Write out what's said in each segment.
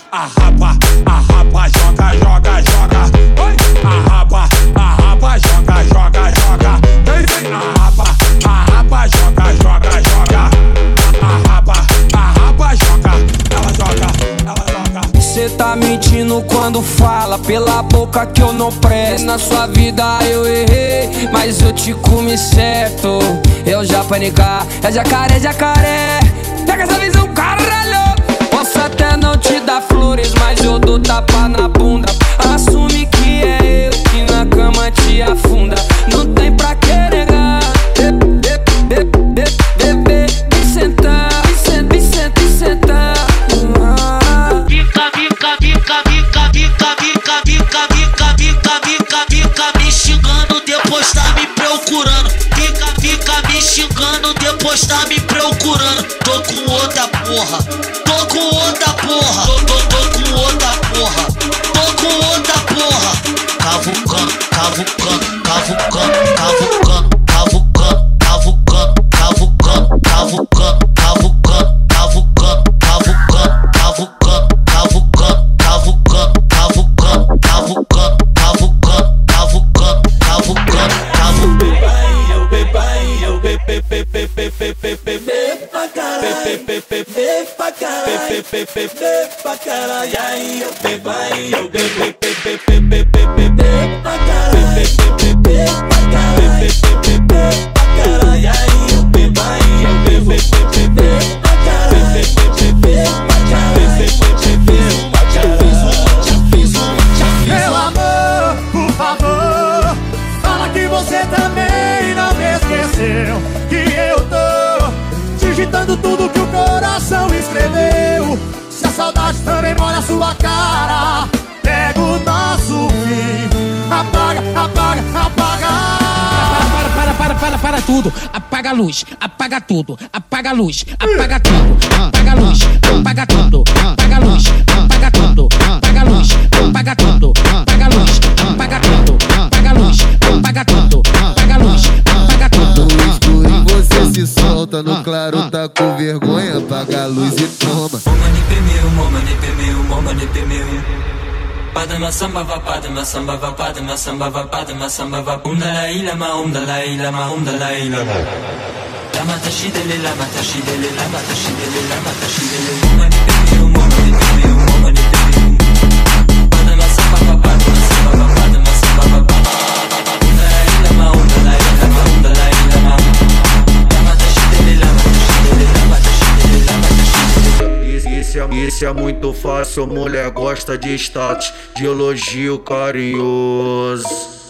arrapa, arrapa, joga, joga, joga. Arrapa, arrapa, joga, joga, joga. Vem, vem, arrapa, arrapa, joga, joga, joga. Arrapa, arrapa, joga, ela joga, ela joga. Cê tá mentindo quando fala pela boca que eu não presto. Na sua vida eu errei, mas eu te comi certo. Eu já panicar, é jacaré, jacaré. Pega essa visão, caralho. Posso até não te dar flores, mas eu dou tapa na bunda. Assume que é eu que na cama te afunda. Não tem pra que negar. Bebê, vem sentar, vem sentar. Fica me xingando, depois tá me procurando. Fica me xingando, depois tá me procurando. Tô com outra porra, tô com outra porra, tô com outra porra, tô com outra porra. Cavucando, cavucando, cavucando, cavucando, cavucando, cavucando, cavucando, cavucando, cavucando, cavucando, cavucando, cavucando, cavucando, cavucando, cavucando, cavucando, cavucando, cavucando, cavucando, cavucando. Meu amor, por favor, fala que você também não me esqueceu. Que eu tô digitando tudo que o coração escreveu. Se a saudade também molha a sua cara, pega o nosso fim, apaga, apaga, apaga. Para tudo, apaga a luz, apaga tudo, apaga a luz, apaga tudo, apaga a luz, apaga tudo, apaga a luz, apaga tudo, apaga a luz, apaga tudo, apaga a luz, apaga tudo, apaga a luz, apaga tudo, apaga a luz, apaga tudo. No escuro você se solta, no claro tá com vergonha, apaga a luz e toma. Momani pemeu. Padma samba va, padma samba va, padma samba va, padma samba va. La ilama, la ilama, la ilama. Lama tashidele, lama tashidele, lama tashidele, lama tashidele. Momani pemeu, momani pemeu, momani pemeu. Padma samba va, padma samba va, padma samba va. La ilama, la ilama, la ilama. Lama tashidele, lama tashidele, lama tashidele, lama tashidele. Isso é muito fácil, mulher gosta de status, de elogio carinhoso.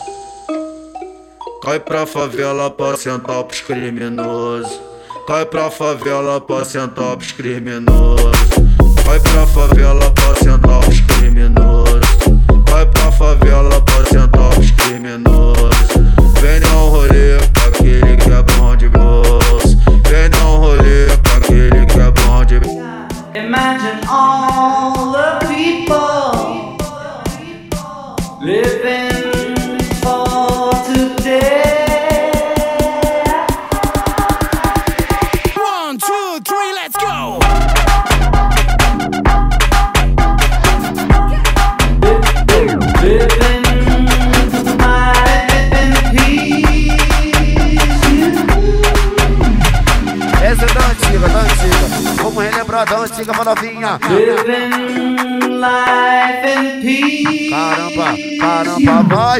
Cai pra favela pra sentar pros criminosos. Cai pra favela pra sentar pros criminosos. Vai pra favela pra sentar pros criminosos. Vai pra favela pra sentar pros criminosos. Vem dar um rolê com aquele que é bom de bolso. Vem dar um rolê com aquele que é bom de bolso. Imagine all the people living for today. 1, 2, 3, let's go! Living life in peace. Essa é da antiga. Vamos relembrar da antiga pra novinha. Living life in peace. Caramba, vai.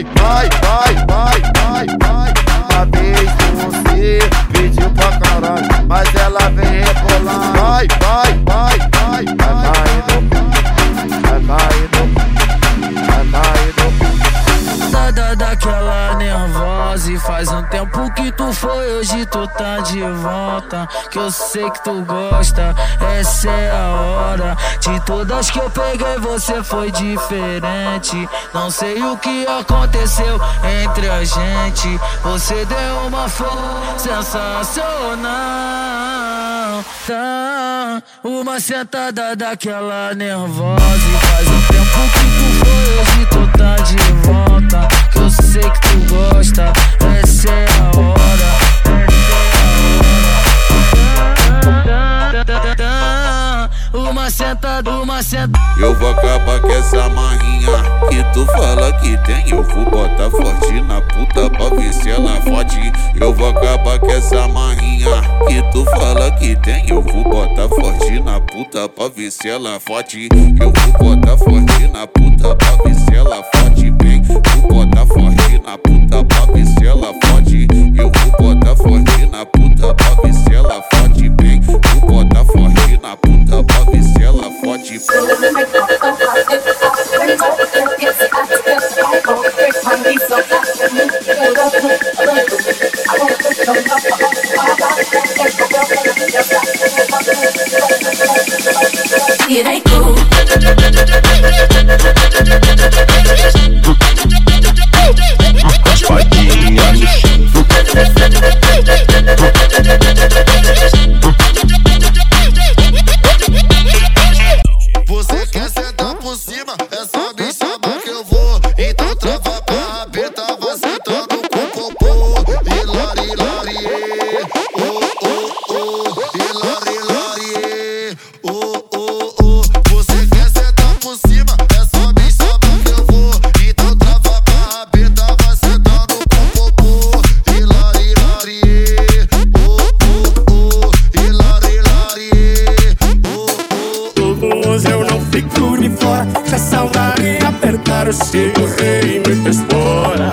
Uma vez você pediu pra caralho, mas ela vem rebolando. Vai caindo. Daquela nervosa e faz um tempo que tu foi, hoje tu tá de volta. Que eu sei que tu gosta, essa é a hora. De todas que eu peguei você foi diferente. Não sei o que aconteceu entre a gente. Você deu uma flor sensacional. Tá, uma sentada daquela nervosa e faz um tempo que tu foi, hoje tu tá de volta. Que eu sei que tu gosta, essa é a hora. Uma sentada sentado, uma sentada. Eu vou acabar com essa marrinha que tu fala que tem. Eu vou botar forte na puta pra ver se ela fode. Eu vou acabar com essa marrinha que tu fala que tem. Eu vou botar forte na puta pra ver se ela fode. Eu vou botar forte na puta pra ver se ela fode bem. Vou botar forte na puta pra ver se ela fode. Eu vou botar forte na puta pra ver se ela fode bem. Vou botar forte na puta pra ver se ela fode bem. It ain't cool. Você quer sentar por cima? É só me chamar que eu vou. Então trava pra rabeta, vai sentando com o popô. Hilari, larie, oh, oh, oh. Hilari, larie, oh, oh, oh. Você quer sentar por cima? É só me chamar que eu vou. Então trava pra rabeta, vai sentando com o popô. Hilari, larie, oh, oh, oh. Hilari, larie, oh, oh, oh. Hoje eu não fico de fora. Se a saudade apertar, eu sigo o rei e me explora.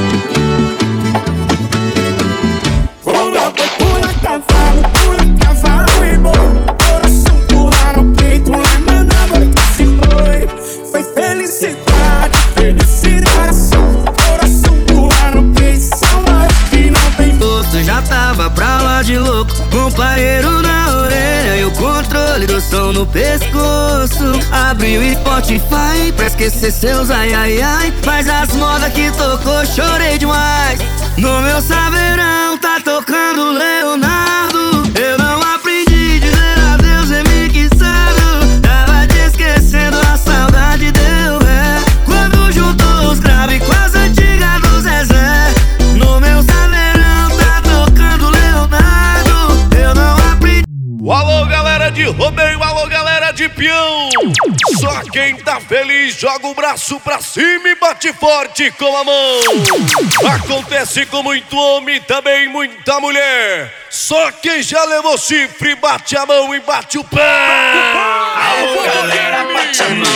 Quando eu pula cavalo e boi. Coração pular no peito, lembrando a dor que se foi. Foi felicidade, felicitação. Coração pular no peito, saudade que não tem. Você já tava pra lá de louco, companheiro na orelha e o controle do som no pescoço. Abriu o Spotify pra esquecer seus ai ai ai, mas as modas que tocou chorei demais. No meu saveirão tá tocando Leonardo. Eu não aprendi a dizer adeus remixado. Tava te esquecendo, a saudade deu quando juntou os graves com as antigas do Zezé. No meu saveirão tá tocando Leonardo. Eu não aprendi. Alô galera de rodeio, alô galera de peão. Só quem tá feliz joga o braço pra cima e bate forte com a mão. Acontece com muito homem, também muita mulher. Só quem já levou chifre bate a mão e bate o pé. Alô galera, bate a mão.